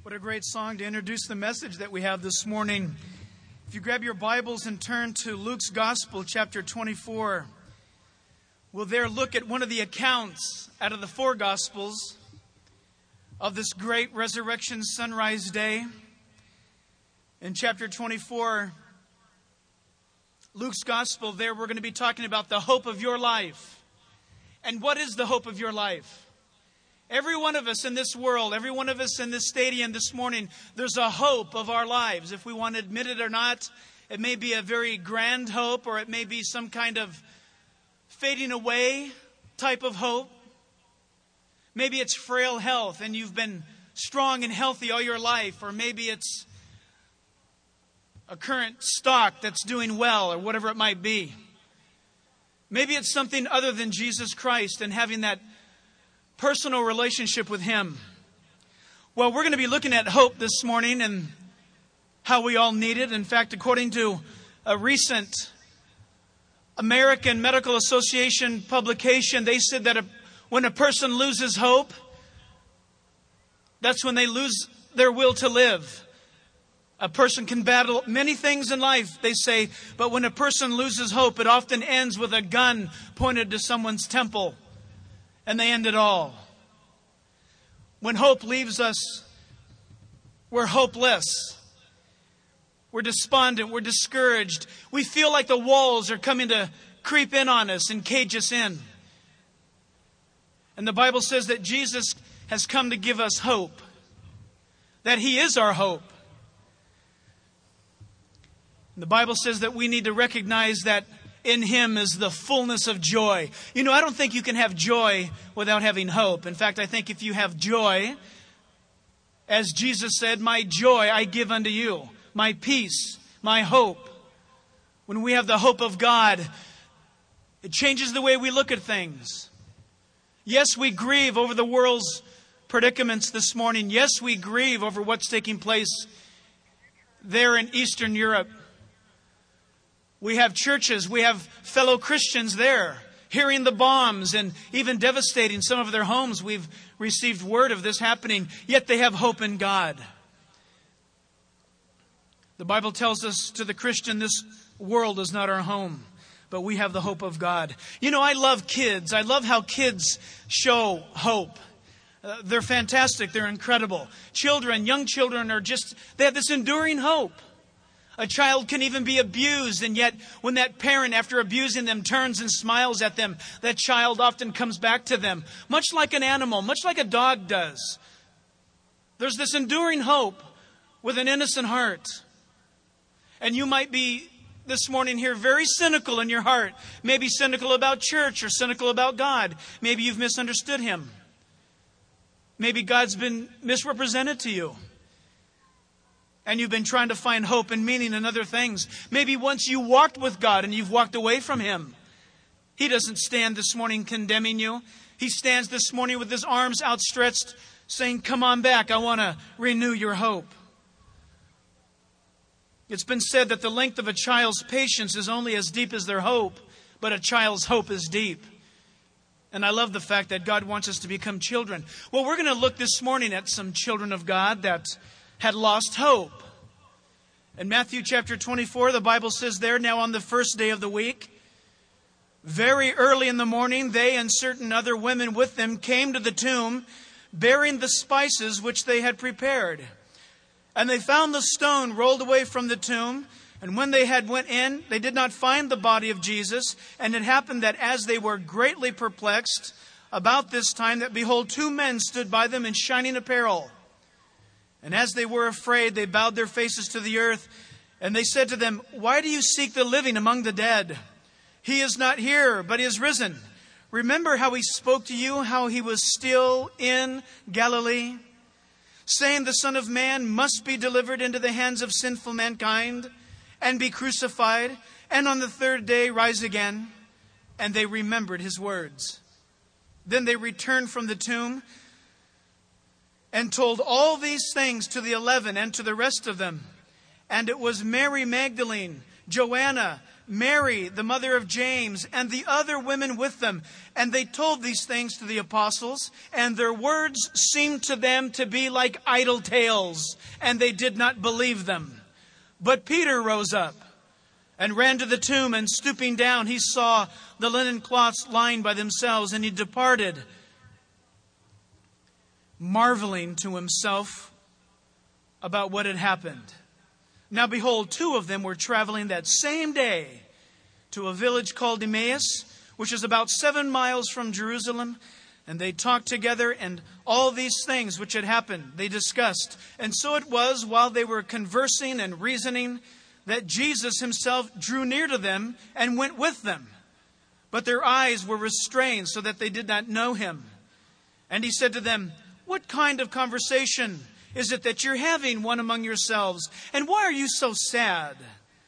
What a great song to introduce the message that we have this morning. If you grab your Bibles and turn to Luke's Gospel, chapter 24, we'll there look at one of the accounts out of the four Gospels of this great resurrection sunrise day. In chapter 24, Luke's Gospel, there we're going to be talking about the hope of your life. And what is the hope of your life? Every one of us in this world, every one of us in this stadium this morning, there's a hope of our lives. If we want to admit it or not, it may be a very grand hope, or it may be some kind of fading away type of hope. Maybe it's frail health and you've been strong and healthy all your life, or maybe it's a current stock that's doing well, or whatever it might be. Maybe it's something other than Jesus Christ and having that personal relationship with Him. Well, we're going to be looking at hope this morning and how we all need it. In fact, according to a recent American Medical Association publication, they said that when a person loses hope, that's when they lose their will to live. A person can battle many things in life, they say, but when a person loses hope, it often ends with a gun pointed to someone's temple. And they end it all. When hope leaves us, we're hopeless. We're despondent. We're discouraged. We feel like the walls are coming to creep in on us and cage us in. And the Bible says that Jesus has come to give us hope. That He is our hope. And the Bible says that we need to recognize that in Him is the fullness of joy. You know, I don't think you can have joy without having hope. In fact, I think if you have joy, as Jesus said, my joy I give unto you, my peace, my hope. When we have the hope of God, it changes the way we look at things. Yes, we grieve over the world's predicaments this morning. Yes, we grieve over what's taking place there in Eastern Europe. We have churches, we have fellow Christians there, hearing the bombs and even devastating some of their homes. We've received word of this happening, yet they have hope in God. The Bible tells us, to the Christian, this world is not our home, but we have the hope of God. You know, I love kids. I love how kids show hope. They're fantastic. They're incredible. Children, young children they have this enduring hope. A child can even be abused, and yet when that parent, after abusing them, turns and smiles at them, that child often comes back to them, much like an animal, much like a dog does. There's this enduring hope with an innocent heart. And you might be this morning here very cynical in your heart, maybe cynical about church or cynical about God. Maybe you've misunderstood Him. Maybe God's been misrepresented to you. And you've been trying to find hope and meaning in other things. Maybe once you walked with God and you've walked away from Him. He doesn't stand this morning condemning you. He stands this morning with His arms outstretched, saying, come on back. I want to renew your hope. It's been said that the length of a child's patience is only as deep as their hope, but a child's hope is deep. And I love the fact that God wants us to become children. Well, we're going to look this morning at some children of God that had lost hope. In Matthew chapter 24, the Bible says there, now on the first day of the week, very early in the morning, they and certain other women with them came to the tomb, bearing the spices which they had prepared. And they found the stone rolled away from the tomb. And when they had went in, they did not find the body of Jesus. And it happened that as they were greatly perplexed about this time, that behold, two men stood by them in shining apparel. And as they were afraid, they bowed their faces to the earth. And they said to them, why do you seek the living among the dead? He is not here, but He is risen. Remember how He spoke to you, how He was still in Galilee, saying the Son of Man must be delivered into the hands of sinful mankind and be crucified, and on the third day rise again. And they remembered His words. Then they returned from the tomb and told all these things to the 11 and to the rest of them. And it was Mary Magdalene, Joanna, Mary, the mother of James, and the other women with them. And they told these things to the apostles, and their words seemed to them to be like idle tales, and they did not believe them. But Peter rose up and ran to the tomb, and stooping down, he saw the linen cloths lying by themselves, and he departed, marveling to himself about what had happened. Now behold, two of them were traveling that same day to a village called Emmaus, which is about 7 miles from Jerusalem. And they talked together, and all these things which had happened they discussed. And so it was, while they were conversing and reasoning, that Jesus himself drew near to them and went with them. But their eyes were restrained so that they did not know him. And he said to them, "What kind of conversation is it that you're having one among yourselves? And why are you so sad?"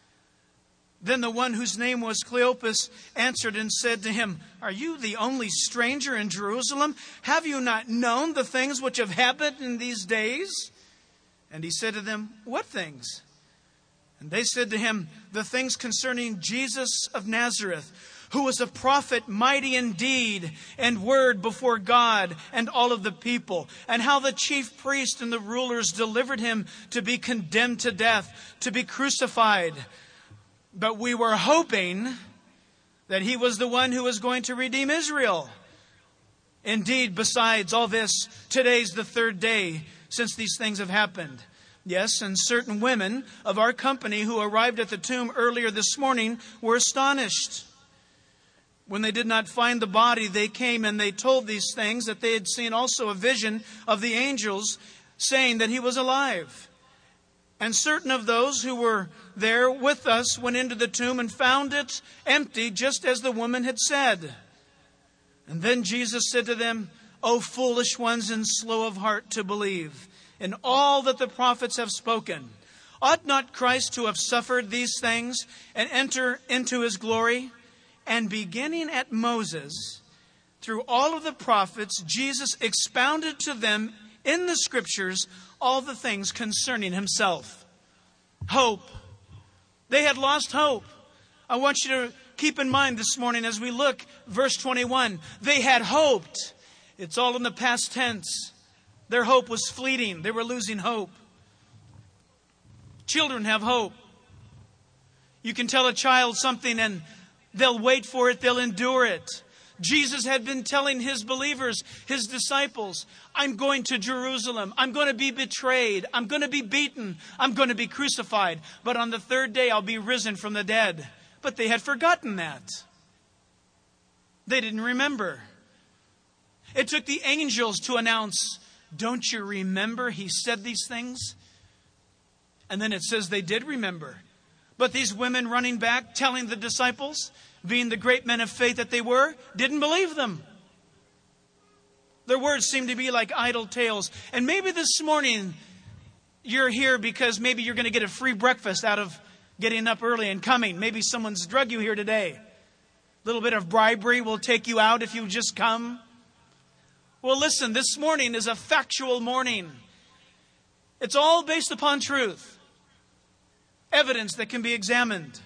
Then the one whose name was Cleopas answered and said to him, "Are you the only stranger in Jerusalem? Have you not known the things which have happened in these days?" And he said to them, "What things?" And they said to him, "The things concerning Jesus of Nazareth, who was a prophet, mighty in deed and word before God and all of the people, and how the chief priest and the rulers delivered him to be condemned to death, to be crucified. But we were hoping that he was the one who was going to redeem Israel. Indeed, besides all this, today's the 3rd day since these things have happened. Yes, and certain women of our company who arrived at the tomb earlier this morning were astonished. When they did not find the body, they came and they told these things, that they had seen also a vision of the angels saying that he was alive. And certain of those who were there with us went into the tomb and found it empty, just as the woman had said. And then Jesus said to them, "O foolish ones and slow of heart to believe in all that the prophets have spoken. Ought not Christ to have suffered these things and enter into his glory?" And beginning at Moses, through all of the prophets, Jesus expounded to them in the Scriptures all the things concerning himself. Hope. They had lost hope. I want you to keep in mind this morning as we look, verse 21, they had hoped. It's all in the past tense. Their hope was fleeting. They were losing hope. Children have hope. You can tell a child something and they'll wait for it. They'll endure it. Jesus had been telling his believers, his disciples, "I'm going to Jerusalem. I'm going to be betrayed. I'm going to be beaten. I'm going to be crucified. But on the 3rd day, I'll be risen from the dead." But they had forgotten that. They didn't remember. It took the angels to announce, "Don't you remember he said these things?" And then it says they did remember. But these women running back, telling the disciples, being the great men of faith that they were, didn't believe them. Their words seemed to be like idle tales. And maybe this morning you're here because maybe you're going to get a free breakfast out of getting up early and coming. Maybe someone's drug you here today. A little bit of bribery will take you out if you just come. Well, listen, this morning is a factual morning. It's all based upon truth. Evidence that can be examined.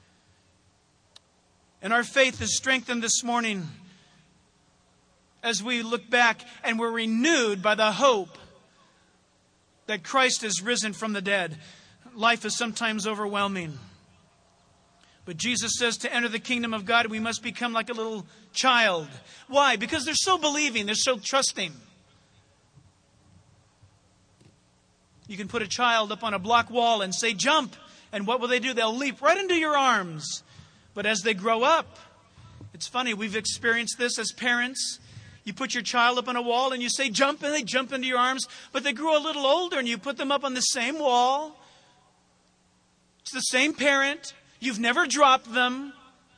And our faith is strengthened this morning as we look back and we're renewed by the hope that Christ is risen from the dead. Life is sometimes overwhelming. But Jesus says to enter the kingdom of God, we must become like a little child. Why? Because they're so believing, they're so trusting. You can put a child up on a block wall and say, "Jump." And what will they do? They'll leap right into your arms. But as they grow up, it's funny, we've experienced this as parents. You put your child up on a wall and you say, "Jump," and they jump into your arms. But they grow a little older and you put them up on the same wall. It's the same parent. You've never dropped them.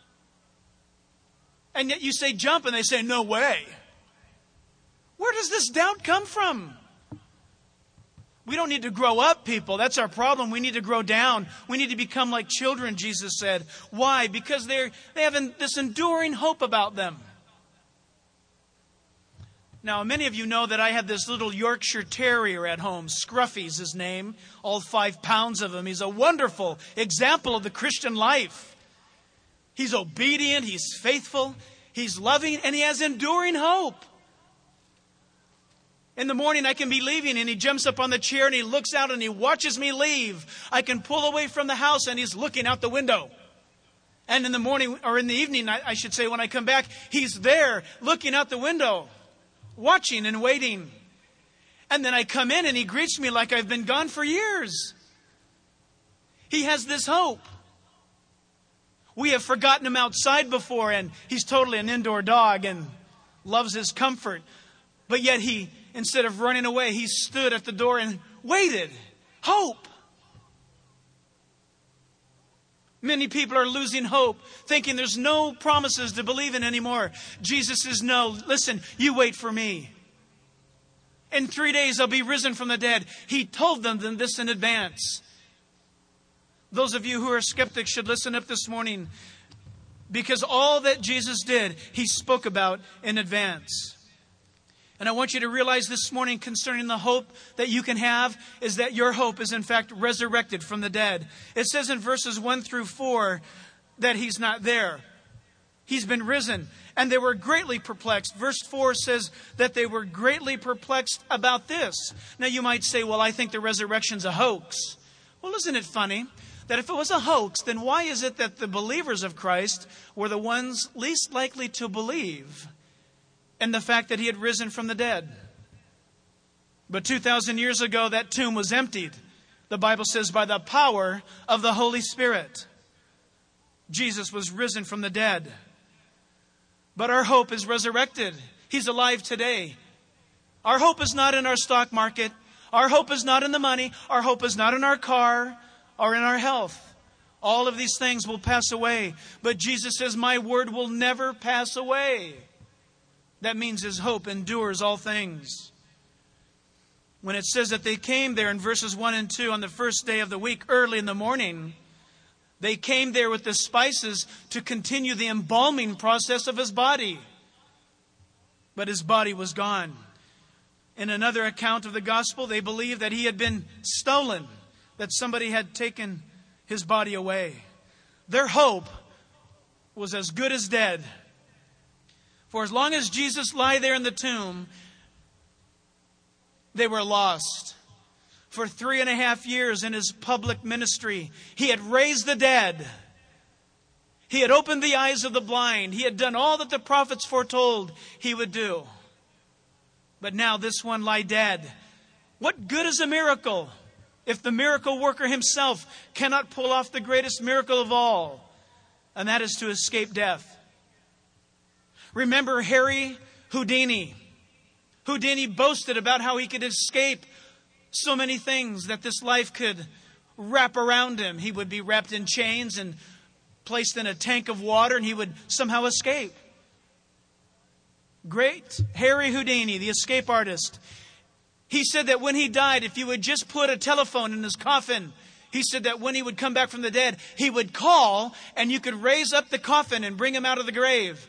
And yet you say, "Jump," and they say, "No way." Where does this doubt come from? We don't need to grow up, people. That's our problem. We need to grow down. We need to become like children, Jesus said. Why? Because they have this enduring hope about them. Now, many of you know that I have this little Yorkshire Terrier at home. Scruffy's his name. All 5 pounds of him. He's a wonderful example of the Christian life. He's obedient. He's faithful. He's loving. And he has enduring hope. In the morning I can be leaving and he jumps up on the chair and he looks out and he watches me leave. I can pull away from the house and he's looking out the window. And in the morning, or in the evening, I should say, when I come back, he's there looking out the window, watching and waiting. And then I come in and he greets me like I've been gone for years. He has this hope. We have forgotten him outside before, and he's totally an indoor dog and loves his comfort. But yet he, instead of running away, he stood at the door and waited. Hope. Many people are losing hope, thinking there's no promises to believe in anymore. Jesus says, no, listen, you wait for me. In 3 days I'll be risen from the dead. He told them this in advance. Those of you who are skeptics should listen up this morning, because all that Jesus did, he spoke about in advance. And I want you to realize this morning concerning the hope that you can have is that your hope is in fact resurrected from the dead. It says in verses 1 through 4 that he's not there. He's been risen. And they were greatly perplexed. Verse 4 says that they were greatly perplexed about this. Now you might say, well, I think the resurrection's a hoax. Well, isn't it funny that if it was a hoax, then why is it that the believers of Christ were the ones least likely to believe in the fact that he had risen from the dead? But 2,000 years ago, that tomb was emptied. The Bible says by the power of the Holy Spirit. Jesus was risen from the dead. But our hope is resurrected. He's alive today. Our hope is not in our stock market. Our hope is not in the money. Our hope is not in our car or in our health. All of these things will pass away. But Jesus says, my word will never pass away. That means his hope endures all things. When it says that they came there in verses 1 and 2 on the first day of the week, early in the morning, they came there with the spices to continue the embalming process of his body. But his body was gone. In another account of the gospel, they believed that he had been stolen, that somebody had taken his body away. Their hope was as good as dead. For as long as Jesus lay there in the tomb, they were lost. For 3.5 years in his public ministry, he had raised the dead. He had opened the eyes of the blind. He had done all that the prophets foretold he would do. But now this one lie dead. What good is a miracle if the miracle worker himself cannot pull off the greatest miracle of all? And that is to escape death. Remember Harry Houdini. Houdini boasted about how he could escape so many things that this life could wrap around him. He would be wrapped in chains and placed in a tank of water and he would somehow escape. Great Harry Houdini, the escape artist. He said that when he died, if you would just put a telephone in his coffin, he said that when he would come back from the dead, he would call and you could raise up the coffin and bring him out of the grave.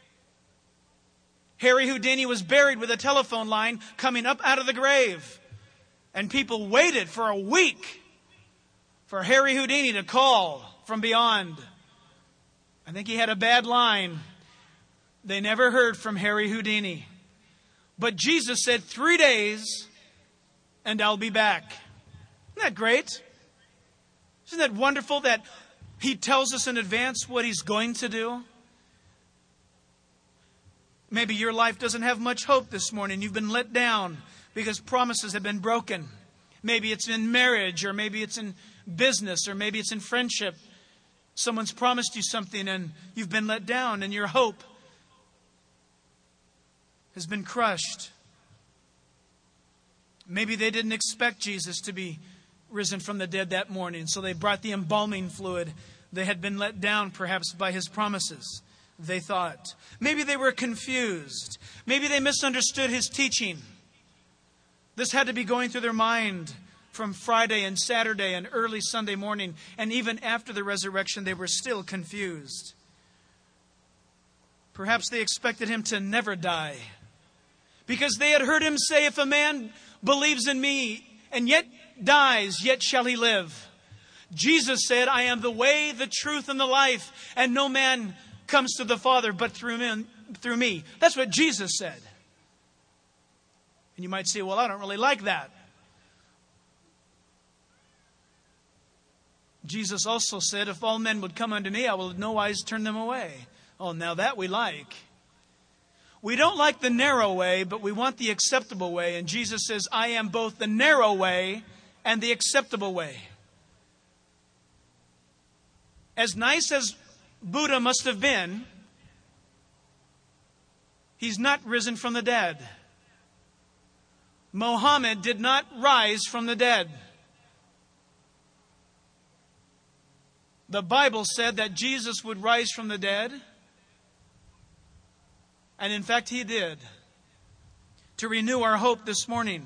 Harry Houdini was buried with a telephone line coming up out of the grave. And people waited for a week for Harry Houdini to call from beyond. I think he had a bad line. They never heard from Harry Houdini. But Jesus said 3 days and I'll be back. Isn't that great? Isn't that wonderful that he tells us in advance what he's going to do? Maybe your life doesn't have much hope this morning. You've been let down because promises have been broken. Maybe it's in marriage, or maybe it's in business, or maybe it's in friendship. Someone's promised you something and you've been let down and your hope has been crushed. Maybe they didn't expect Jesus to be risen from the dead that morning, so they brought the embalming fluid. They had been let down perhaps by his promises, they thought. Maybe they were confused. Maybe they misunderstood his teaching. This had to be going through their mind from Friday and Saturday and early Sunday morning. And even after the resurrection, they were still confused. Perhaps they expected him to never die, because they had heard him say, if a man believes in me and yet dies, yet shall he live. Jesus said, I am the way, the truth, and the life, and no man comes to the Father but through me. That's what Jesus said. And you might say, well, I don't really like that. Jesus also said, if all men would come unto me, I will in no wise turn them away. Oh, now that we like. We don't like the narrow way, but we want the acceptable way. And Jesus says, I am both the narrow way and the acceptable way. As nice as Buddha must have been, he's not risen from the dead. Mohammed did not rise from the dead. The Bible said that Jesus would rise from the dead. And in fact, He did. To renew our hope this morning.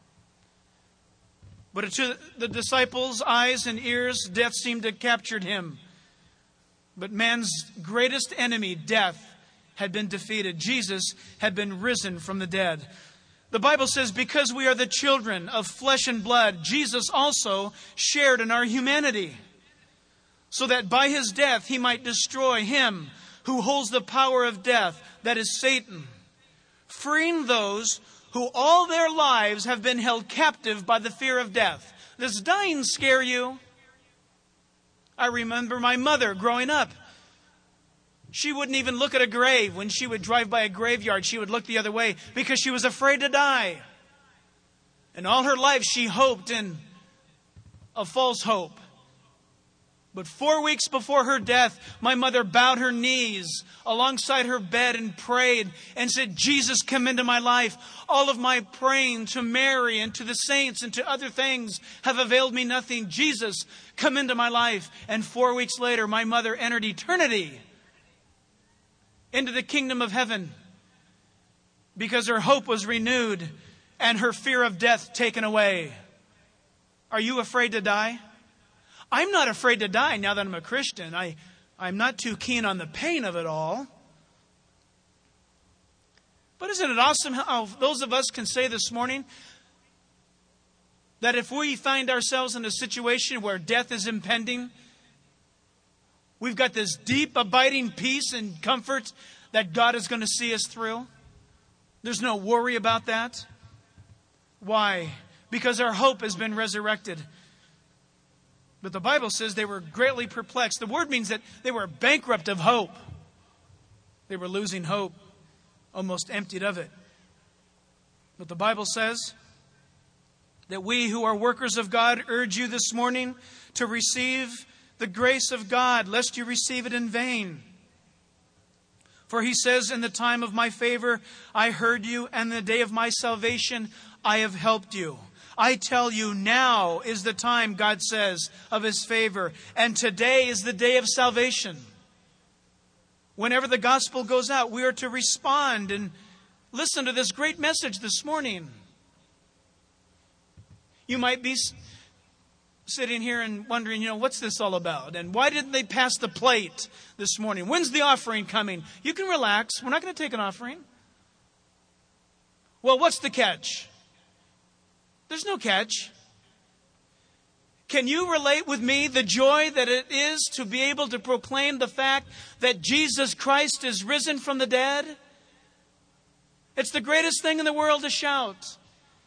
But to the disciples' eyes and ears, death seemed to have captured Him. But man's greatest enemy, death, had been defeated. Jesus had been risen from the dead. The Bible says, because we are the children of flesh and blood, Jesus also shared in our humanity, so that by His death He might destroy him who holds the power of death, that is Satan, freeing those who all their lives have been held captive by the fear of death. Does dying scare you? I remember my mother growing up. She wouldn't even look at a grave. When she would drive by a graveyard, she would look the other way because she was afraid to die. And all her life she hoped in a false hope. But 4 weeks before her death, my mother bowed her knees alongside her bed and prayed and said, Jesus, come into my life. All of my praying to Mary and to the saints and to other things have availed me nothing. Jesus, come into my life. And 4 weeks later, my mother entered eternity into the kingdom of heaven because her hope was renewed and her fear of death taken away. Are you afraid to die? I'm not afraid to die now that I'm a Christian. I'm not too keen on the pain of it all. But isn't it awesome how those of us can say this morning that if we find ourselves in a situation where death is impending, we've got this deep, abiding peace and comfort that God is going to see us through? There's no worry about that. Why? Because our hope has been resurrected. But the Bible says they were greatly perplexed. The word means that they were bankrupt of hope. They were losing hope, almost emptied of it. But the Bible says that we who are workers of God urge you this morning to receive the grace of God, lest you receive it in vain. For He says, in the time of my favor, I heard you, and in the day of my salvation, I have helped you. I tell you, now is the time, God says, of His favor. And today is the day of salvation. Whenever the gospel goes out, we are to respond and listen to this great message this morning. You might be sitting here and wondering, what's this all about? And why didn't they pass the plate this morning? When's the offering coming? You can relax. We're not going to take an offering. Well, what's the catch? There's no catch. Can you relate with me the joy that it is to be able to proclaim the fact that Jesus Christ is risen from the dead? It's the greatest thing in the world to shout.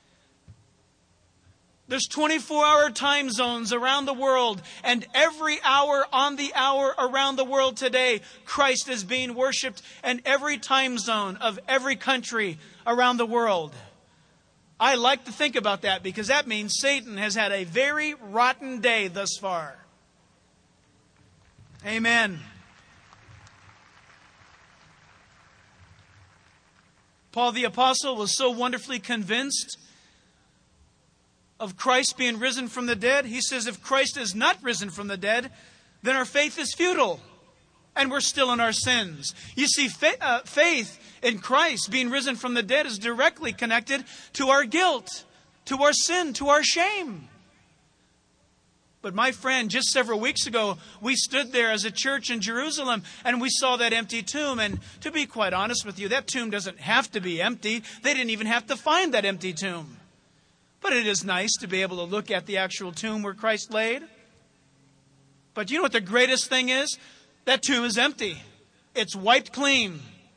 There's 24-hour time zones around the world, and every hour on the hour around the world today, Christ is being worshipped in every time zone of every country around the world. I like to think about that because that means Satan has had a very rotten day thus far. Amen. Paul the Apostle was so wonderfully convinced of Christ being risen from the dead. He says, if Christ is not risen from the dead, then our faith is futile and we're still in our sins. You see, faith in Christ being risen from the dead is directly connected to our guilt, to our sin, to our shame. But my friend, just several weeks ago, we stood there as a church in Jerusalem and we saw that empty tomb. And to be quite honest with you, that tomb doesn't have to be empty. They didn't even have to find that empty tomb. But it is nice to be able to look at the actual tomb where Christ laid. But you know what the greatest thing is? That tomb is empty. It's wiped clean.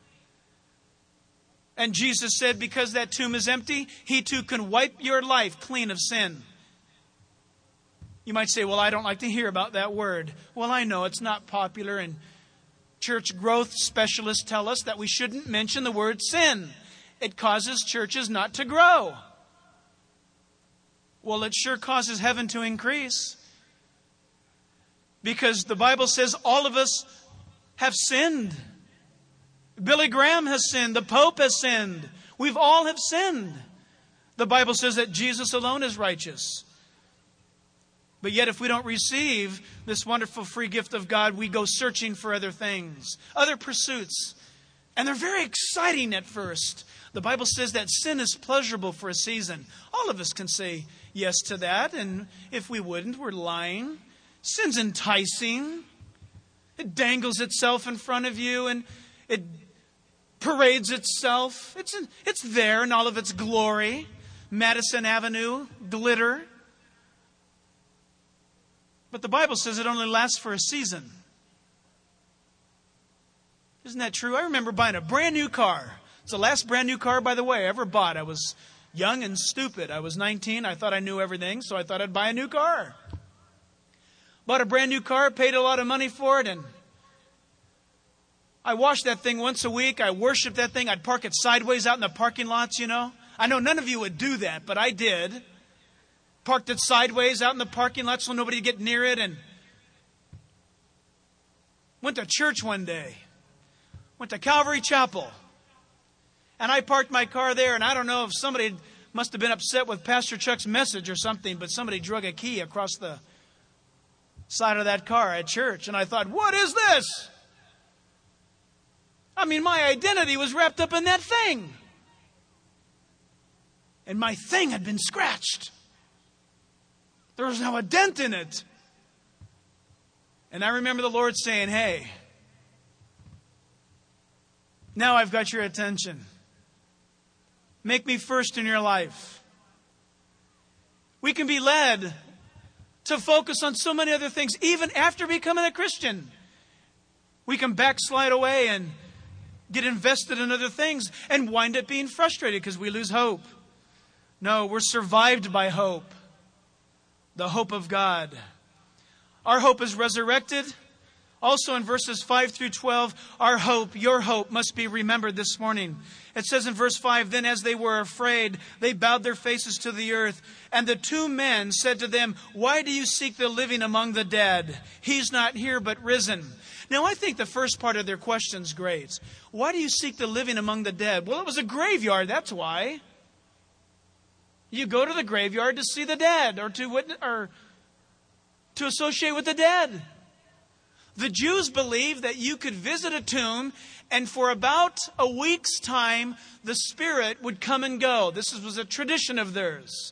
And Jesus said, because that tomb is empty, He too can wipe your life clean of sin. You might say, well, I don't like to hear about that word. Well, I know it's not popular, and church growth specialists tell us that we shouldn't mention the word sin. It causes churches not to grow. Well, it sure causes heaven to increase. Because the Bible says all of us have sinned. Billy Graham has sinned. The Pope has sinned. We've all have sinned. The Bible says that Jesus alone is righteous. But yet if we don't receive this wonderful free gift of God, we go searching for other things, other pursuits. And they're very exciting at first. The Bible says that sin is pleasurable for a season. All of us can say yes to that. And if we wouldn't, we're lying. Sin's enticing. It dangles itself in front of you and it parades itself. It's there in all of its glory. Madison Avenue, glitter. But the Bible says it only lasts for a season. Isn't that true? I remember buying a brand new car. It's the last brand new car, by the way, I ever bought. I was young and stupid. I was 19. I thought I knew everything, so I thought I'd buy a new car. Bought a brand new car, paid a lot of money for it, and I washed that thing once a week. I worshiped that thing. I'd park it sideways out in the parking lots, you know. I know none of you would do that, but I did. Parked it sideways out in the parking lot so nobody would get near it, and went to church one day. Went to Calvary Chapel. And I parked my car there, and I don't know if somebody must have been upset with Pastor Chuck's message or something, but somebody drug a key across the side of that car at church. And I thought, what is this? I mean, my identity was wrapped up in that thing. And my thing had been scratched. There was now a dent in it. And I remember the Lord saying, hey, now I've got your attention. Make me first in your life. We can be led to focus on so many other things, even after becoming a Christian. We can backslide away and get invested in other things and wind up being frustrated because we lose hope. No, we're survived by hope. The hope of God. Our hope is resurrected. Also in verses 5 through 12, our hope, your hope, must be remembered this morning. It says in verse 5, then as they were afraid, they bowed their faces to the earth. And the two men said to them, why do you seek the living among the dead? He's not here but risen. Now I think the first part of their question is great. Why do you seek the living among the dead? Well, it was a graveyard, that's why. You go to the graveyard to see the dead or to associate with the dead. The Jews believed that you could visit a tomb and for about a week's time, the spirit would come and go. This was a tradition of theirs.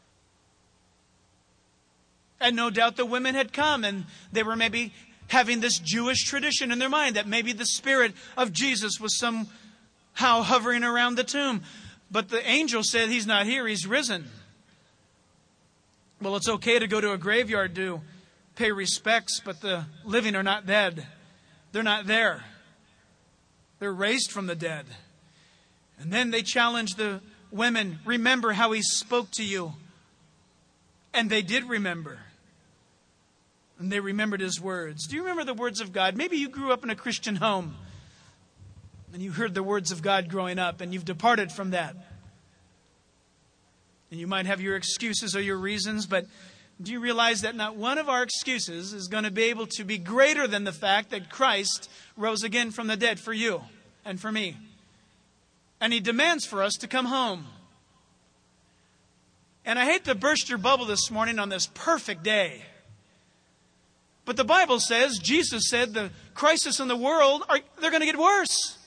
And no doubt the women had come and they were maybe having this Jewish tradition in their mind that maybe the spirit of Jesus was somehow hovering around the tomb. But the angel said, he's not here, he's risen. Well, it's okay to go to a graveyard to pay respects, but the living are not dead. They're not there. They're raised from the dead. And then they challenged the women, remember how he spoke to you. And they did remember. And they remembered his words. Do you remember the words of God? Maybe you grew up in a Christian home and you heard the words of God growing up and you've departed from that. And you might have your excuses or your reasons, but do you realize that not one of our excuses is going to be able to be greater than the fact that Christ rose again from the dead for you and for me? And he demands for us to come home. And I hate to burst your bubble this morning on this perfect day. But the Bible says, Jesus said, the crisis in the world, they're going to get worse.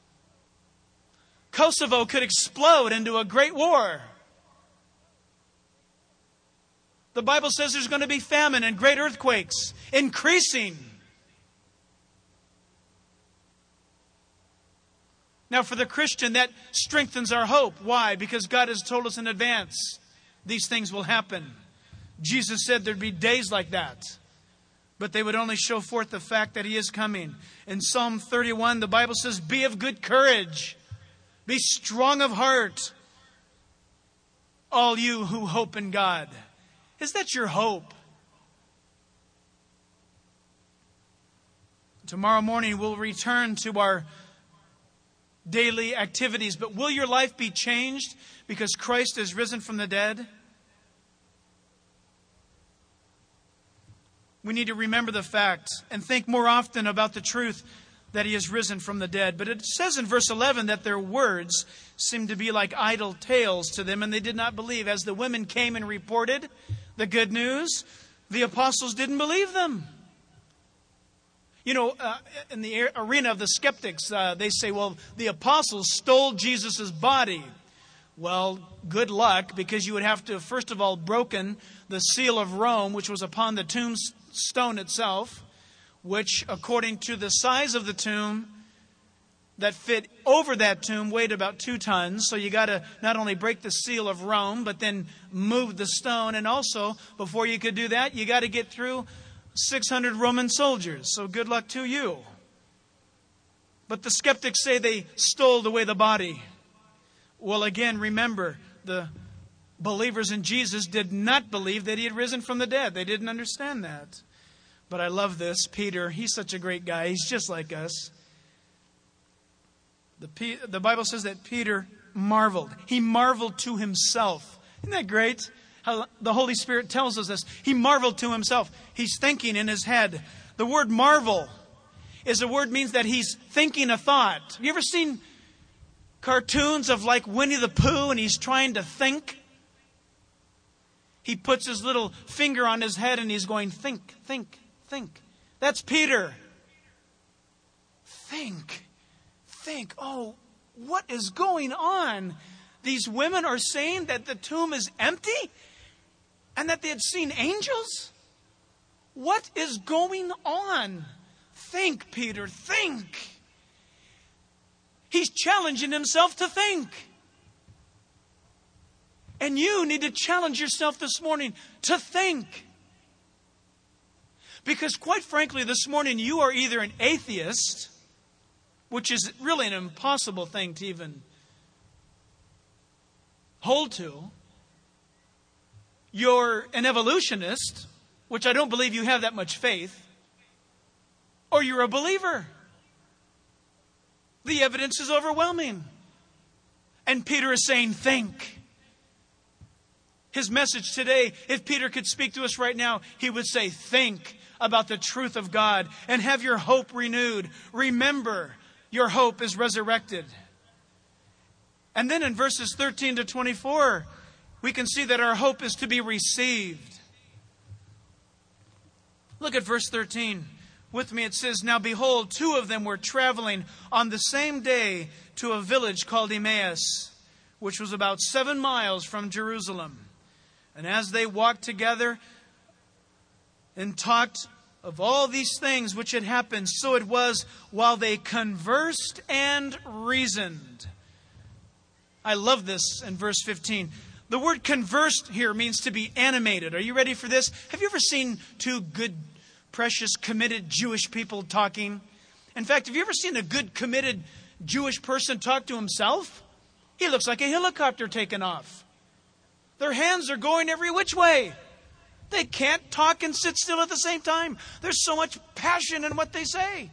Kosovo could explode into a great war. The Bible says there's going to be famine and great earthquakes, increasing. Now for the Christian, that strengthens our hope. Why? Because God has told us in advance these things will happen. Jesus said there'd be days like that. but they would only show forth the fact that he is coming. In Psalm 31, the Bible says, "Be of good courage. Be strong of heart, all you who hope in God." Is that your hope? Tomorrow morning we'll return to our daily activities, but will your life be changed because Christ is risen from the dead? We need to remember the fact and think more often about the truth that he has risen from the dead. But it says in verse 11 that their words seemed to be like idle tales to them, and they did not believe. As the women came and reported the good news, the apostles didn't believe them. You know, in the arena of the skeptics, they say, well, the apostles stole Jesus' body. Well, good luck, because you would have to, first of all, broken the seal of Rome, which was upon the tombstone itself, which, according to the size of the tomb that fit over that tomb, weighed about 2 tons. So you got to not only break the seal of Rome, but then move the stone. And also, before you could do that, you got to get through 600 Roman soldiers. So good luck to you. But the skeptics say they stole away the body. Well, again, remember, the believers in Jesus did not believe that he had risen from the dead. They didn't understand that. But I love this. Peter, he's such a great guy. He's just like us. The Bible says that Peter marveled. He marveled to himself. Isn't that great? How the Holy Spirit tells us this. He marveled to himself. He's thinking in his head. The word marvel is a word means that he's thinking a thought. Have you ever seen cartoons of like Winnie the Pooh and he's trying to think? He puts his little finger on his head and he's going, think, think, think. That's Peter. Think. Oh, what is going on? These women are saying that the tomb is empty and that they had seen angels? What is going on? Think, Peter, think. He's challenging himself to think. And you need to challenge yourself this morning to think. Because quite frankly, this morning you are either an atheist, which is really an impossible thing to even hold to. You're an evolutionist, which I don't believe you have that much faith. Or you're a believer. The evidence is overwhelming. And Peter is saying, think. His message today, if Peter could speak to us right now, he would say, think about the truth of God and have your hope renewed. Remember, your hope is resurrected. And then in verses 13 to 24, we can see that our hope is to be received. Look at verse 13. With me it says, "Now behold, 2 of them were traveling on the same day to a village called Emmaus, which was about 7 miles from Jerusalem. And as they walked together and talked of all these things which had happened, so it was while they conversed and reasoned." I love this in verse 15. The word conversed here means to be animated. Are you ready for this? Have you ever seen 2 good, precious, committed Jewish people talking? In fact, have you ever seen a good, committed Jewish person talk to himself? He looks like a helicopter taking off. Their hands are going every which way. They can't talk and sit still at the same time. There's so much passion in what they say.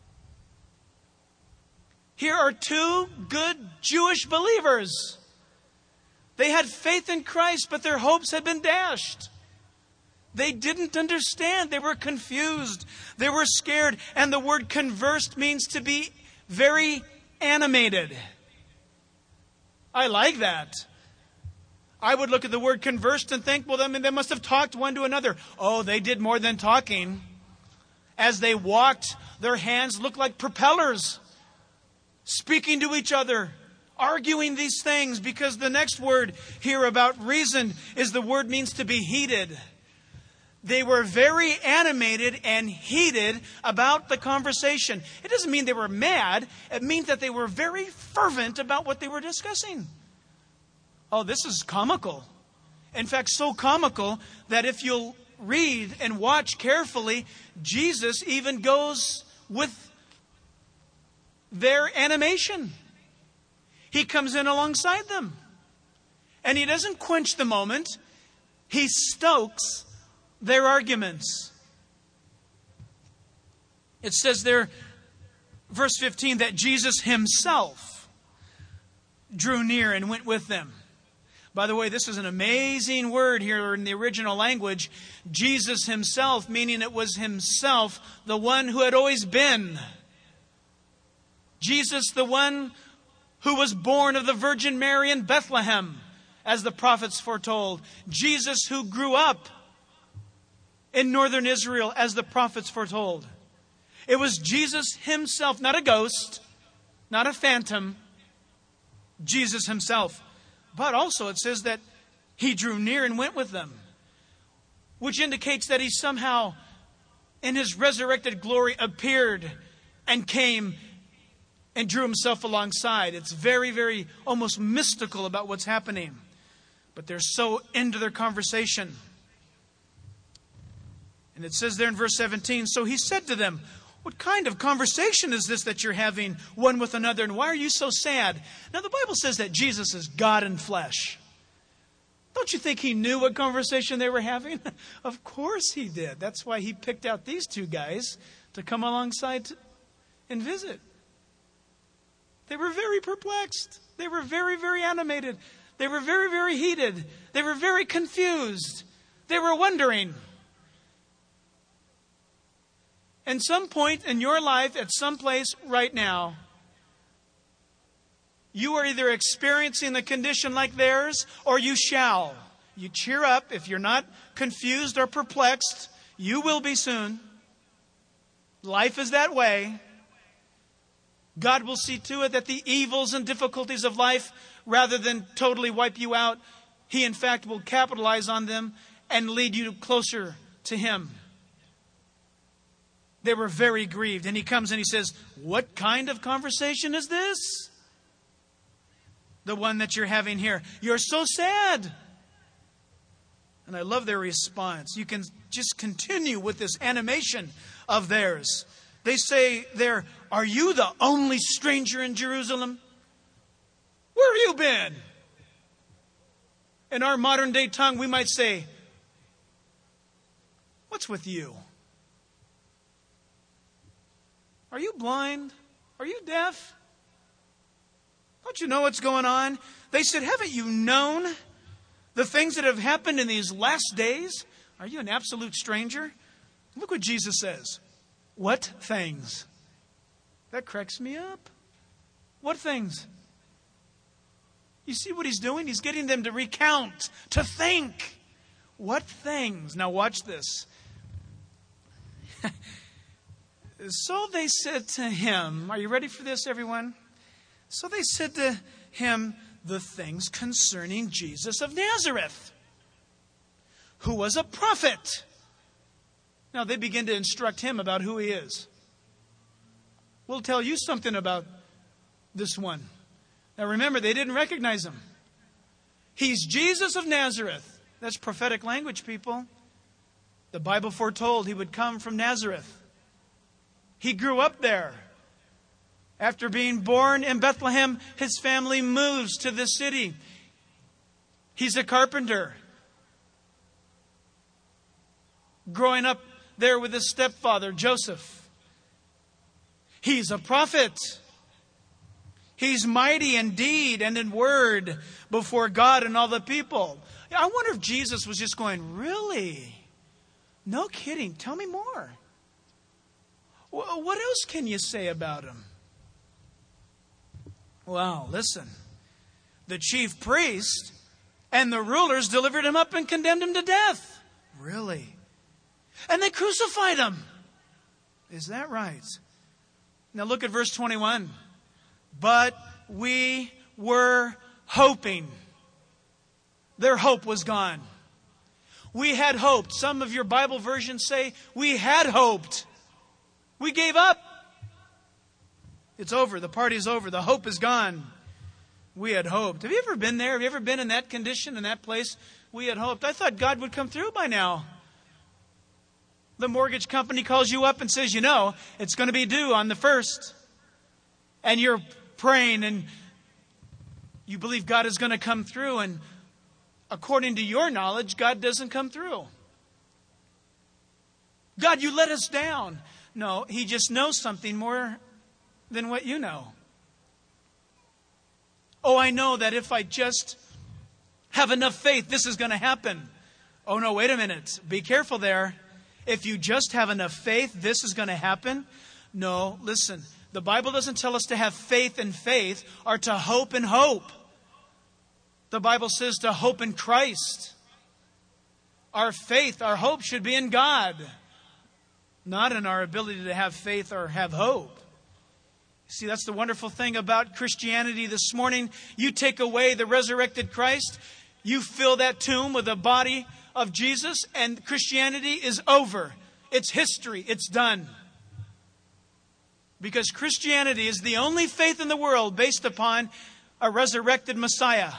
Here are 2 good Jewish believers. They had faith in Christ, but their hopes had been dashed. They didn't understand. They were confused. They were scared. And the word conversed means to be very animated. I like that. I would look at the word conversed and think, well, they must have talked one to another. Oh, they did more than talking. As they walked, their hands looked like propellers, speaking to each other, arguing these things, because the next word here about reason is the word means to be heated. They were very animated and heated about the conversation. It doesn't mean they were mad. It means that they were very fervent about what they were discussing. Oh, this is comical. In fact, so comical that if you'll read and watch carefully, Jesus even goes with their animation. He comes in alongside them. And he doesn't quench the moment. He stokes their arguments. It says there, verse 15, that Jesus himself drew near and went with them. By the way, this is an amazing word here in the original language. Jesus himself, meaning it was himself, the one who had always been. Jesus, the one who was born of the Virgin Mary in Bethlehem, as the prophets foretold. Jesus who grew up in northern Israel, as the prophets foretold. It was Jesus himself, not a ghost, not a phantom. Jesus himself. But also it says that he drew near and went with them, which indicates that he somehow, in his resurrected glory, appeared and came and drew himself alongside. It's very, very almost mystical about what's happening. But they're so into their conversation. And it says there in verse 17, so he said to them, what kind of conversation is this that you're having one with another? And why are you so sad? Now the Bible says that Jesus is God in flesh. Don't you think he knew what conversation they were having? Of course he did. That's why he picked out these two guys to come alongside and visit. They were very perplexed. They were very, very animated. They were very, very heated. They were very confused. They were wondering. At some point in your life, at some place right now, you are either experiencing a condition like theirs, or you shall. You cheer up. If you're not confused or perplexed, you will be soon. Life is that way. God will see to it that the evils and difficulties of life, rather than totally wipe you out, he in fact will capitalize on them and lead you closer to him. They were very grieved. And he comes and he says, what kind of conversation is this? The one that you're having here. You're so sad. And I love their response. You can just continue with this animation of theirs. They say there, are you the only stranger in Jerusalem? Where have you been? In our modern day tongue, we might say, what's with you? Are you blind? Are you deaf? Don't you know what's going on? They said, haven't you known the things that have happened in these last days? Are you an absolute stranger? Look what Jesus says. What things? That cracks me up. What things? You see what he's doing? He's getting them to recount, to think. What things? Now watch this. So they said to him, are you ready for this, everyone? So they said to him the things concerning Jesus of Nazareth, who was a prophet. Now they begin to instruct him about who he is. We'll tell you something about this one. Now remember, they didn't recognize him. He's Jesus of Nazareth. That's prophetic language, people. The Bible foretold he would come from Nazareth. He grew up there. After being born in Bethlehem, his family moves to this city. He's a carpenter. Growing up there with his stepfather, Joseph. He's a prophet. He's mighty in deed and in word before God and all the people. I wonder if Jesus was just going, really? No kidding. Tell me more. What else can you say about him? Well, listen. The chief priest and the rulers delivered him up and condemned him to death. Really? And they crucified him. Is that right? Now look at verse 21. But we were hoping. Their hope was gone. We had hoped. Some of your Bible versions say we had hoped. We gave up. It's over. The party's over. The hope is gone. We had hoped. Have you ever been there? Have you ever been in that condition, in that place? We had hoped. I thought God would come through by now. The mortgage company calls you up and says, you know, it's going to be due on the 1st. And you're praying and you believe God is going to come through. And according to your knowledge, God doesn't come through. God, you let us down. No, He just knows something more than what you know. Oh, I know that if I just have enough faith, this is going to happen. Oh, no, wait a minute. Be careful there. If you just have enough faith, this is going to happen. No, listen. The Bible doesn't tell us to have faith in faith or to hope in hope. The Bible says to hope in Christ. Our faith, our hope should be in God, not in our ability to have faith or have hope. See, that's the wonderful thing about Christianity this morning. You take away the resurrected Christ, you fill that tomb with the body of Jesus, and Christianity is over. It's history. It's done. Because Christianity is the only faith in the world based upon a resurrected Messiah.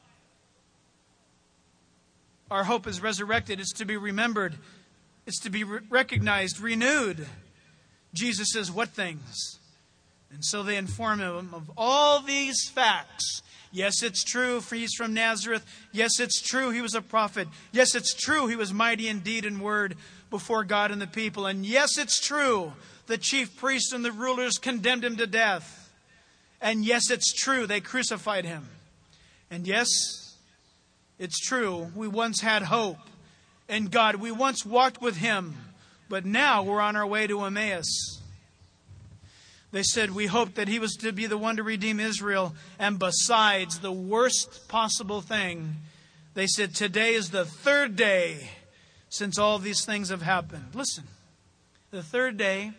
Our hope is resurrected. It's to be remembered. It's to be recognized, renewed. Jesus says, what things? And so they inform him of all these facts. Yes, it's true, for he's from Nazareth. Yes, it's true, he was a prophet. Yes, it's true, he was mighty in deed and word before God and the people. And yes, it's true, the chief priests and the rulers condemned him to death. And yes, it's true, they crucified him. And yes, it's true, we once had hope in God. We once walked with him, but now we're on our way to Emmaus. They said, we hoped that he was to be the one to redeem Israel. And besides, the worst possible thing, they said, today is the 3rd day since all these things have happened. Listen, the 3rd day.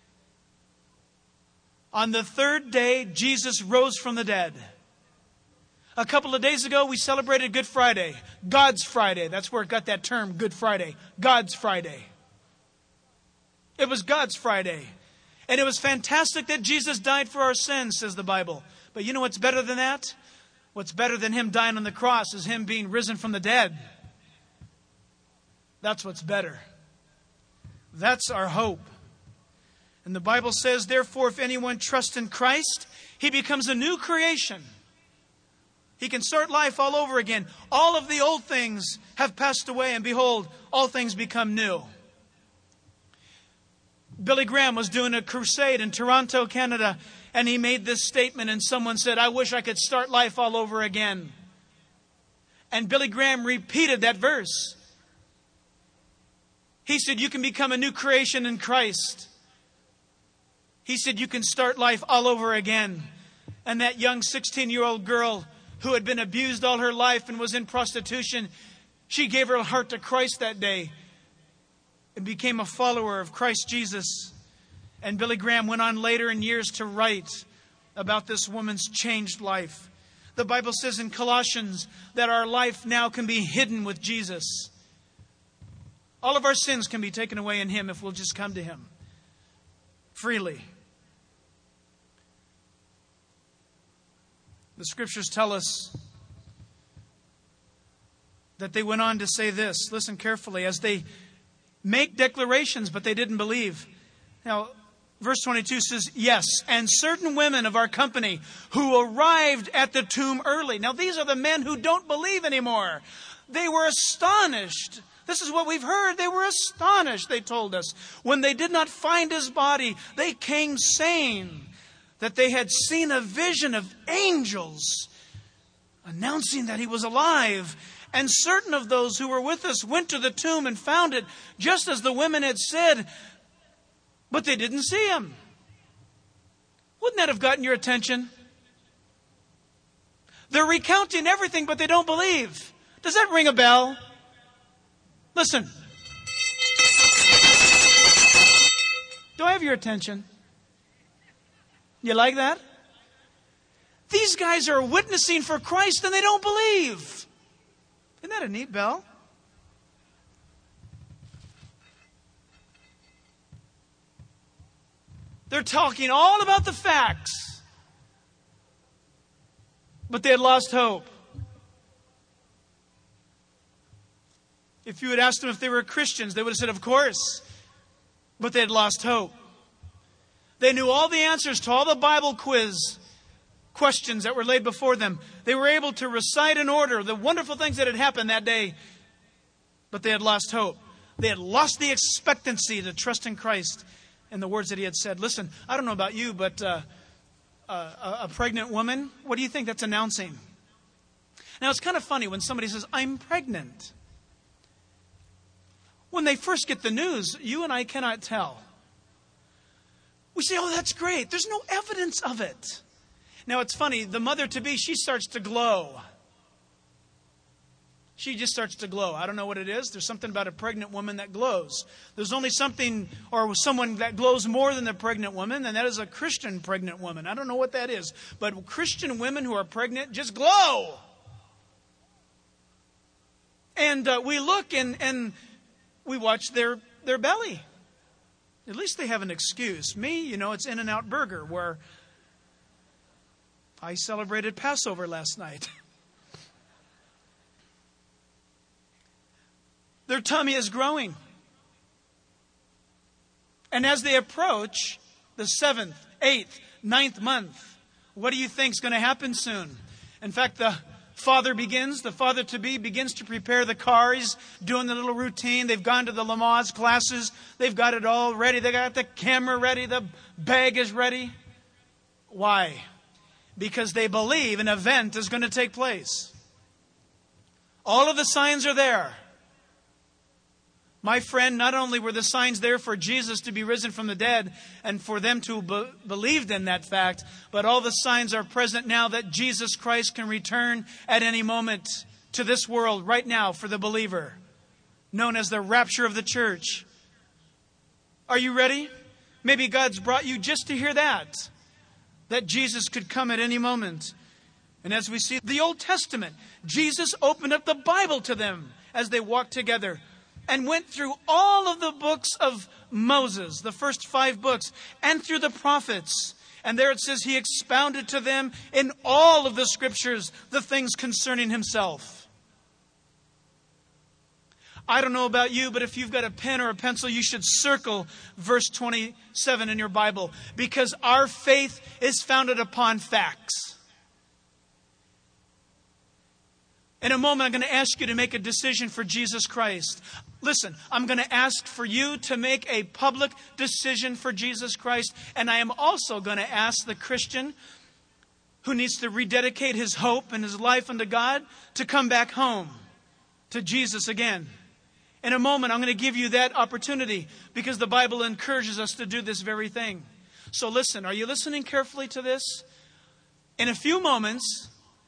On the 3rd day, Jesus rose from the dead. A couple of days ago, we celebrated Good Friday. God's Friday. That's where it got that term, Good Friday. God's Friday. It was God's Friday. And it was fantastic that Jesus died for our sins, says the Bible. But you know what's better than that? What's better than him dying on the cross is him being risen from the dead. That's what's better. That's our hope. And the Bible says, therefore, if anyone trusts in Christ, he becomes a new creation. He can start life all over again. All of the old things have passed away, and behold, all things become new. Billy Graham was doing a crusade in Toronto, Canada, and he made this statement, and someone said, I wish I could start life all over again. And Billy Graham repeated that verse. He said, you can become a new creation in Christ. He said, you can start life all over again. And that young 16-year-old girl who had been abused all her life and was in prostitution, she gave her heart to Christ that day and became a follower of Christ Jesus. And Billy Graham went on later in years to write about this woman's changed life. The Bible says in Colossians that our life now can be hidden with Jesus. All of our sins can be taken away in him if we'll just come to him freely. The scriptures tell us that they went on to say this. Listen carefully. As they make declarations, but they didn't believe. Now, verse 22 says, yes, and certain women of our company who arrived at the tomb early. Now, these are the men who don't believe anymore. They were astonished. This is what we've heard. They were astonished, they told us. When they did not find his body, they came saying that they had seen a vision of angels announcing that he was alive. And certain of those who were with us went to the tomb and found it just as the women had said, but they didn't see him. Wouldn't that have gotten your attention? They're recounting everything, but they don't believe. Does that ring a bell? Listen. Do I have your attention? You like that? These guys are witnessing for Christ and they don't believe. Isn't that a neat bell? They're talking all about the facts, but they had lost hope. If you had asked them if they were Christians, they would have said, of course. but they had lost hope. They knew all the answers to all the Bible quiz questions that were laid before them. They were able to recite in order the wonderful things that had happened that day, but they had lost hope. They had lost the expectancy to trust in Christ and the words that He had said. Listen, I don't know about you, but a pregnant woman, what do you think that's announcing? Now, it's kind of funny when somebody says, I'm pregnant. When they first get the news, you and I cannot tell. We say, oh, that's great. There's no evidence of it. Now, it's funny. The mother-to-be, she starts to glow. She just starts to glow. I don't know what it is. There's something about a pregnant woman that glows. There's only something or someone that glows more than the pregnant woman, and that is a Christian pregnant woman. I don't know what that is. But Christian women who are pregnant just glow. And we look and we watch their belly. At least they have an excuse. Me, it's In-N-Out Burger, where I celebrated Passover last night. Their tummy is growing. And as they approach the 7th, 8th, 9th month, what do you think is going to happen soon? In fact, the father-to-be begins to prepare the car. He's doing the little routine. They've gone to the Lamaze classes. They've got it all ready. They got the camera ready. The bag is ready. Why? Because they believe an event is going to take place. All of the signs are there. My friend, not only were the signs there for Jesus to be risen from the dead and for them to believed in that fact, but all the signs are present now that Jesus Christ can return at any moment to this world right now for the believer, known as the rapture of the church. Are you ready? Maybe God's brought you just to hear that Jesus could come at any moment. And as we see the Old Testament, Jesus opened up the Bible to them as they walked together and went through all of the books of Moses, the first 5 books, and through the prophets. And there it says He expounded to them in all of the Scriptures the things concerning Himself. I don't know about you, but if you've got a pen or a pencil, you should circle verse 27 in your Bible, because our faith is founded upon facts. In a moment, I'm going to ask you to make a decision for Jesus Christ. Listen, I'm going to ask for you to make a public decision for Jesus Christ. And I am also going to ask the Christian who needs to rededicate his hope and his life unto God to come back home to Jesus again. In a moment, I'm going to give you that opportunity because the Bible encourages us to do this very thing. So listen, are you listening carefully to this? In a few moments...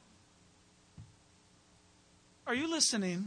Are you listening?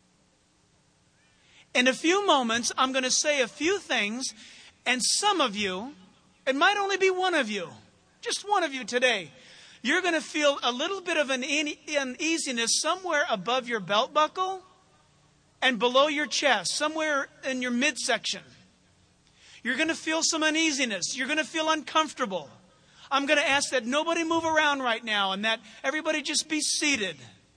In a few moments, I'm going to say a few things, and some of you, it might only be one of you, just one of you today, you're going to feel a little bit of an uneasiness somewhere above your belt buckle and below your chest, somewhere in your midsection. You're going to feel some uneasiness. You're going to feel uncomfortable. I'm going to ask that nobody move around right now and that everybody just be seated.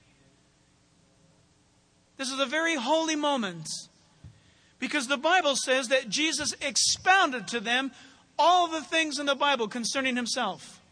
This is a very holy moment because the Bible says that Jesus expounded to them all the things in the Bible concerning Himself.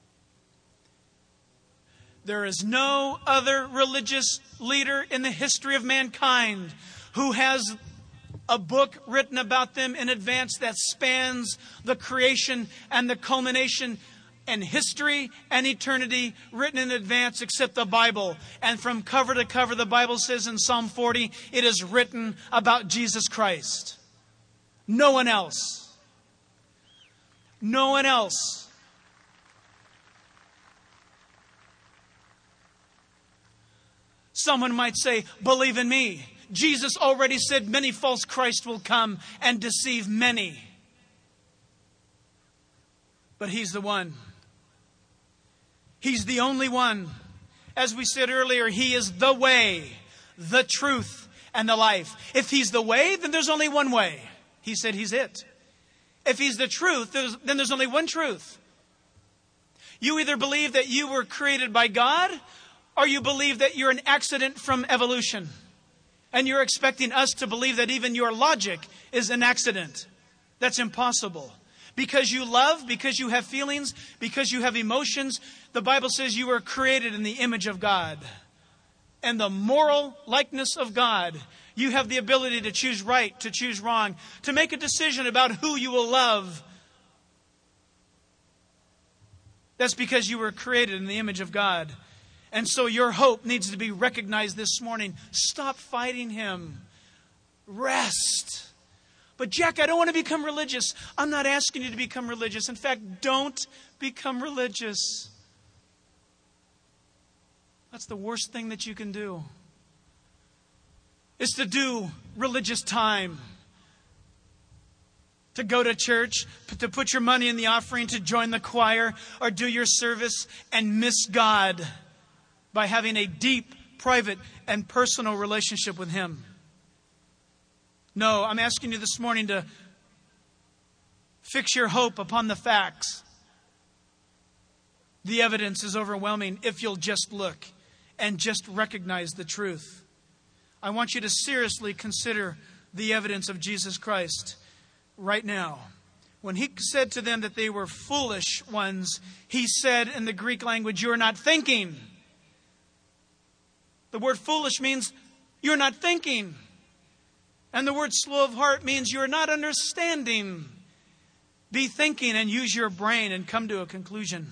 There is no other religious leader in the history of mankind who has a book written about them in advance that spans the creation and the culmination and history and eternity written in advance except the Bible. And from cover to cover, the Bible says in Psalm 40, it is written about Jesus Christ. No one else. No one else. Someone might say, believe in me. Jesus already said many false Christs will come and deceive many. But He's the one. He's the only one. As we said earlier, He is the way, the truth, and the life. If He's the way, then there's only one way. He said He's it. If He's the truth, then there's only one truth. You either believe that you were created by God, or you believe that you're an accident from evolution. And you're expecting us to believe that even your logic is an accident. That's impossible. Because you love, because you have feelings, because you have emotions, the Bible says you were created in the image of God. And the moral likeness of God. You have the ability to choose right, to choose wrong, to make a decision about who you will love. That's because you were created in the image of God. And so your hope needs to be recognized this morning. Stop fighting him. Rest. But Jack, I don't want to become religious. I'm not asking you to become religious. In fact, don't become religious. That's the worst thing that you can do. Is to do religious time. To go to church, to put your money in the offering, to join the choir, or do your service and miss God by having a deep, private, and personal relationship with him. No, I'm asking you this morning to fix your hope upon the facts. The evidence is overwhelming if you'll just look and just recognize the truth. I want you to seriously consider the evidence of Jesus Christ right now. When he said to them that they were foolish ones, he said in the Greek language, "You are not thinking." The word foolish means you're not thinking. And the word slow of heart means you're not understanding. Be thinking and use your brain and come to a conclusion.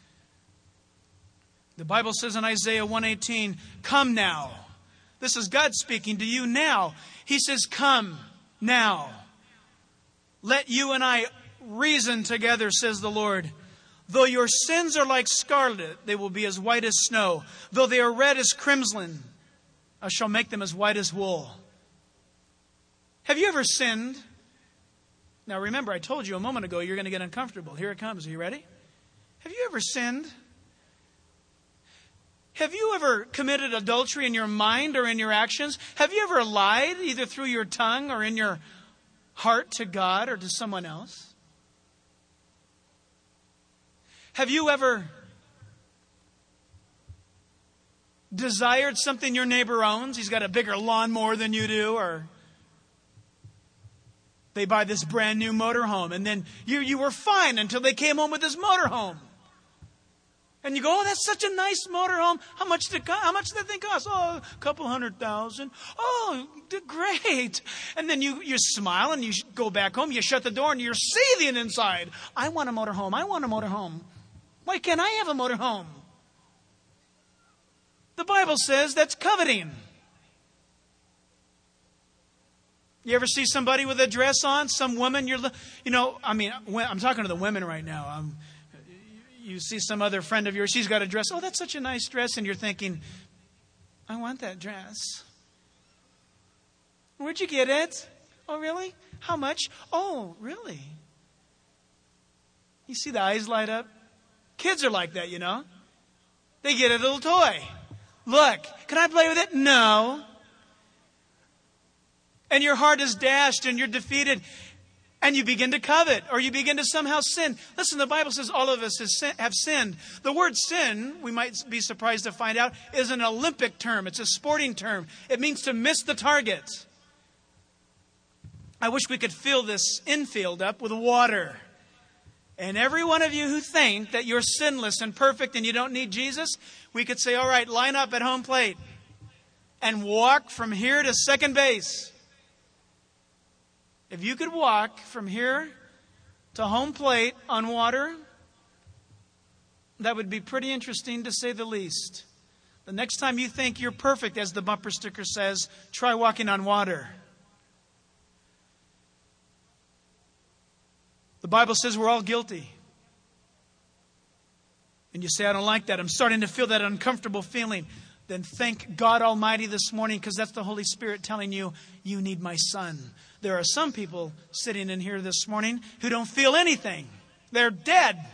The Bible says in Isaiah 1:18, "Come now." This is God speaking to you now. He says, "Come now. Let you and I reason together, says the Lord. Though your sins are like scarlet, they will be as white as snow. Though they are red as crimson, I shall make them as white as wool." Have you ever sinned? Now remember, I told you a moment ago you're going to get uncomfortable. Here it comes. Are you ready? Have you ever sinned? Have you ever committed adultery in your mind or in your actions? Have you ever lied either through your tongue or in your heart to God or to someone else? Have you ever desired something your neighbor owns? He's got a bigger lawnmower than you do, or they buy this brand new motorhome, and then you were fine until they came home with this motorhome. And you go, "Oh, that's such a nice motorhome. How much did that thing cost?" "Oh, a couple $100,000. "Oh, great." And then you smile and you go back home. You shut the door and you're seething inside. "I want a motorhome. I want a motorhome. Why can't I have a motorhome?" The Bible says that's coveting. You ever see somebody with a dress on? Some woman, I'm talking to the women right now. You see some other friend of yours, she's got a dress. "Oh, that's such a nice dress." And you're thinking, "I want that dress." "Where'd you get it?" "Oh, really? How much?" "Oh, really?" You see the eyes light up? Kids are like that, They get a little toy. "Look, can I play with it?" "No." And your heart is dashed and you're defeated. And you begin to covet, or you begin to somehow sin. Listen, the Bible says all of us have sinned. The word sin, we might be surprised to find out, is an Olympic term. It's a sporting term. It means to miss the target. I wish we could fill this infield up with water. And every one of you who think that you're sinless and perfect and you don't need Jesus, we could say, "All right, line up at home plate and walk from here to second base." If you could walk from here to home plate on water, that would be pretty interesting to say the least. The next time you think you're perfect, as the bumper sticker says, try walking on water. The Bible says we're all guilty. And you say, "I don't like that. I'm starting to feel that uncomfortable feeling." Then thank God Almighty this morning, because that's the Holy Spirit telling you, "You need my Son." There are some people sitting in here this morning who don't feel anything. They're dead.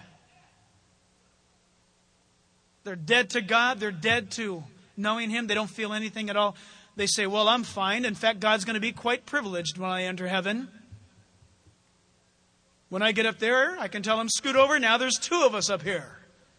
They're dead to God. They're dead to knowing Him. They don't feel anything at all. They say, "Well, I'm fine. In fact, God's going to be quite privileged when I enter heaven. When I get up there, I can tell Him, 'Scoot over. Now there's two of us up here.'"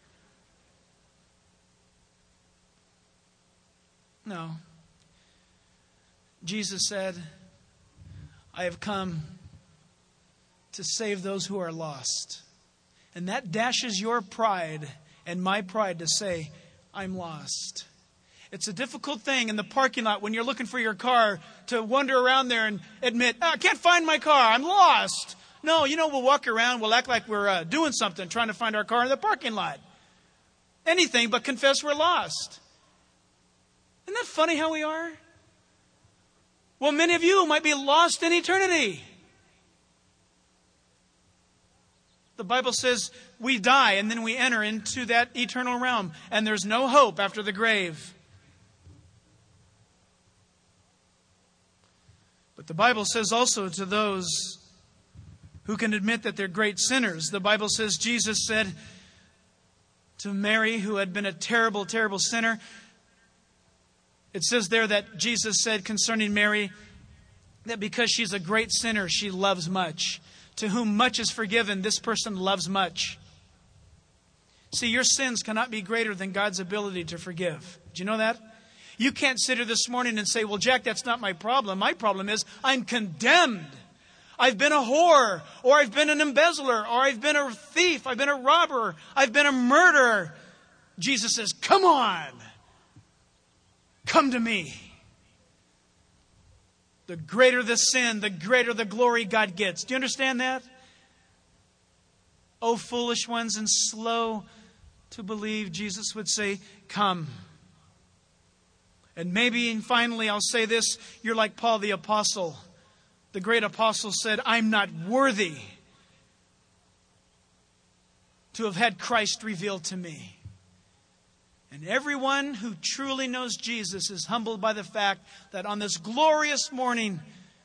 No. Jesus said, "I have come to save those who are lost. And that dashes your pride and my pride to say, I'm lost. It's a difficult thing in the parking lot when you're looking for your car to wander around there and admit, I can't find my car, I'm lost. No, we'll walk around, we'll act like we're doing something, trying to find our car in the parking lot. Anything but confess we're lost. Isn't that funny how we are? Well, many of you might be lost in eternity. The Bible says we die and then we enter into that eternal realm. And there's no hope after the grave. But the Bible says also to those who can admit that they're great sinners. The Bible says Jesus said to Mary, who had been a terrible, terrible sinner. It says there that Jesus said concerning Mary that because she's a great sinner, she loves much. To whom much is forgiven, this person loves much. See, your sins cannot be greater than God's ability to forgive. Do you know that? You can't sit here this morning and say, well, Jack, that's not my problem. My problem is I'm condemned. I've been a whore, or I've been an embezzler, or I've been a thief, I've been a robber, I've been a murderer. Jesus says, come on. Come to me. The greater the sin, the greater the glory God gets. Do you understand that? Oh, foolish ones and slow to believe, Jesus would say, come. And maybe, and finally, I'll say this, you're like Paul the Apostle. The great apostle said, I'm not worthy to have had Christ revealed to me. And everyone who truly knows Jesus is humbled by the fact that on this glorious morning,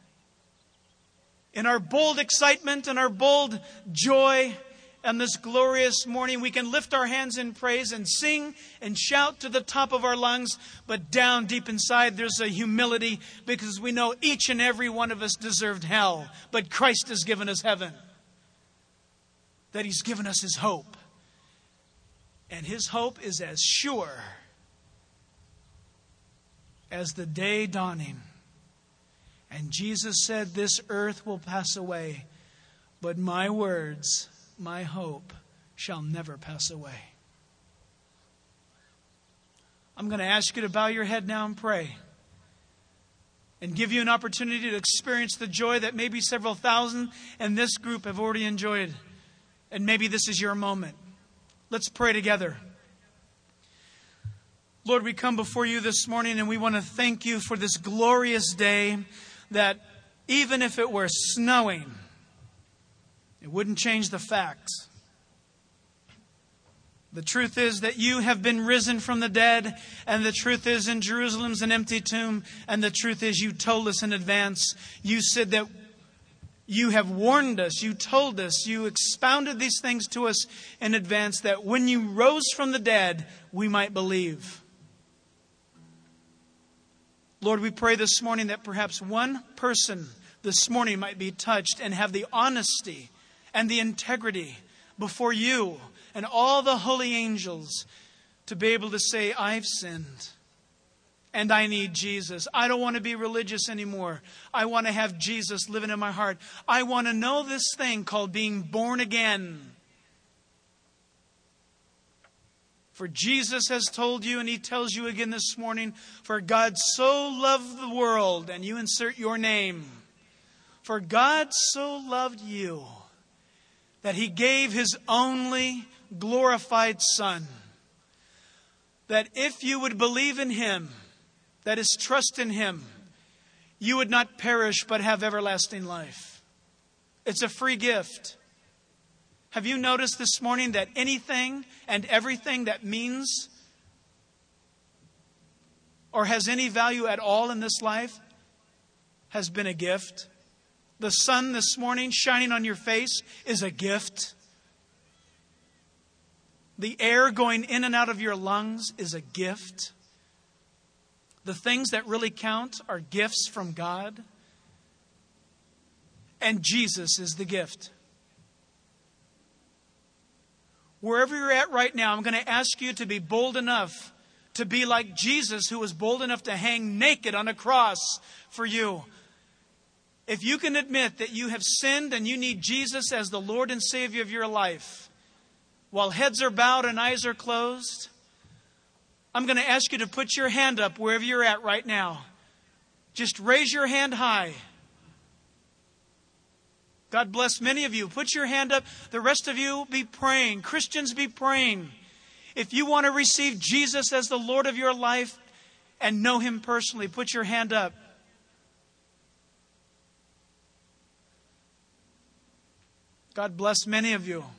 in our bold excitement and our bold joy, on this glorious morning, we can lift our hands in praise and sing and shout to the top of our lungs. But down deep inside, there's a humility because we know each and every one of us deserved hell. But Christ has given us heaven. That He's given us His hope. And His hope is as sure as the day dawning. And Jesus said, this earth will pass away, but my words, my hope, shall never pass away. I'm going to ask you to bow your head now and pray. And give you an opportunity to experience the joy that maybe several thousand in this group have already enjoyed. And maybe this is your moment. Let's pray together. Lord, we come before you this morning and we want to thank you for this glorious day that even if it were snowing, it wouldn't change the facts. The truth is that you have been risen from the dead, and the truth is in Jerusalem's an empty tomb, and the truth is you told us in advance. You said that you have warned us, you told us, you expounded these things to us in advance that when you rose from the dead, we might believe. Lord, we pray this morning that perhaps one person this morning might be touched and have the honesty and the integrity before you and all the holy angels to be able to say, I've sinned. And I need Jesus. I don't want to be religious anymore. I want to have Jesus living in my heart. I want to know this thing called being born again. For Jesus has told you, and He tells you again this morning, for God so loved the world, and you insert your name. For God so loved you that He gave His only glorified Son. That if you would believe in Him, that is, trust in Him, you would not perish but have everlasting life. It's a free gift. Have you noticed this morning that anything and everything that means or has any value at all in this life has been a gift? The sun this morning shining on your face is a gift. The air going in and out of your lungs is a gift. The things that really count are gifts from God. And Jesus is the gift. Wherever you're at right now, I'm going to ask you to be bold enough to be like Jesus, who was bold enough to hang naked on a cross for you. If you can admit that you have sinned and you need Jesus as the Lord and Savior of your life, while heads are bowed and eyes are closed, I'm going to ask you to put your hand up wherever you're at right now. Just raise your hand high. God bless many of you. Put your hand up. The rest of you be praying. Christians, be praying. If you want to receive Jesus as the Lord of your life and know Him personally, put your hand up. God bless many of you.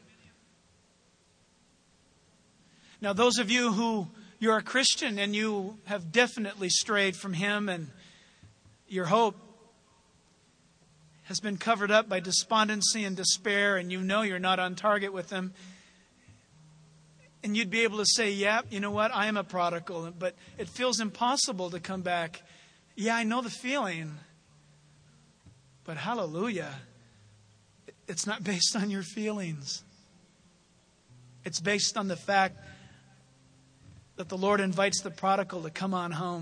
Now, those of you who you're a Christian and you have definitely strayed from Him and your hope has been covered up by despondency and despair, and you know you're not on target with Him, and you'd be able to say, yeah, you know what, I am a prodigal, but it feels impossible to come back. Yeah, I know the feeling, but hallelujah, it's not based on your feelings. It's based on the fact that the Lord invites the prodigal to come on home.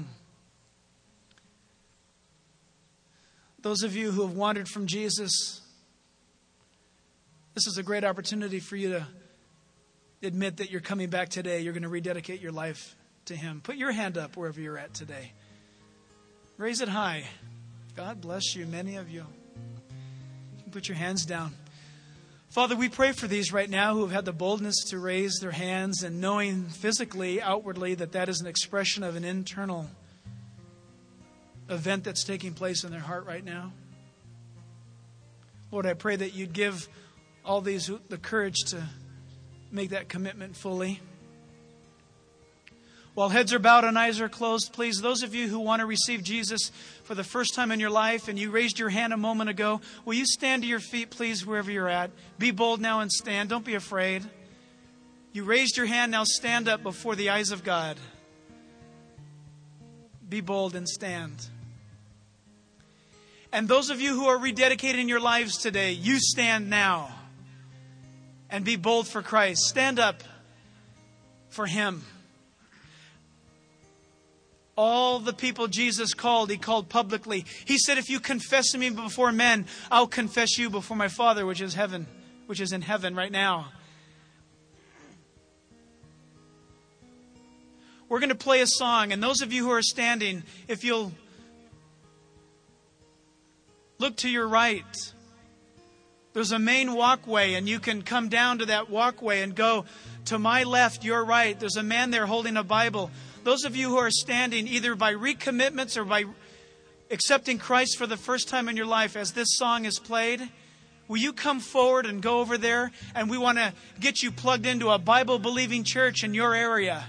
Those of you who have wandered from Jesus, this is a great opportunity for you to admit that you're coming back today. You're going to rededicate your life to Him. Put your hand up wherever you're at today. Raise it high. God bless you, many of you. You can put your hands down. Father, we pray for these right now who have had the boldness to raise their hands and knowing physically, outwardly, that that is an expression of an internal event that's taking place in their heart right now. Lord, I pray that you'd give all these the courage to make that commitment fully. While heads are bowed and eyes are closed, please, those of you who want to receive Jesus for the first time in your life and you raised your hand a moment ago, will you stand to your feet, please, wherever you're at? Be bold now and stand. Don't be afraid. You raised your hand, now stand up before the eyes of God. Be bold and stand. And those of you who are rededicating your lives today, you stand now and be bold for Christ. Stand up for Him. All the people Jesus called, He called publicly. He said, if you confess me before men, I'll confess you before my Father, which is in heaven right now. We're going to play a song, and those of you who are standing, if you'll look to your right, there's a main walkway, and you can come down to that walkway and go to my left, your right. There's a man there holding a Bible. Those of you who are standing either by recommitments or by accepting Christ for the first time in your life, as this song is played, will you come forward and go over there? And we want to get you plugged into a Bible-believing church in your area.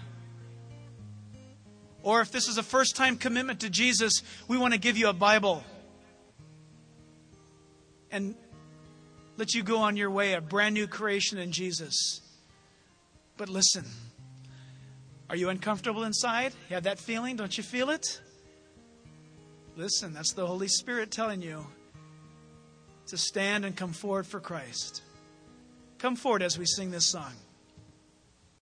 Or if this is a first-time commitment to Jesus, we want to give you a Bible and let you go on your way, a brand new creation in Jesus. But listen, are you uncomfortable inside? You have that feeling? Don't you feel it? Listen, that's the Holy Spirit telling you to stand and come forward for Christ. Come forward as we sing this song.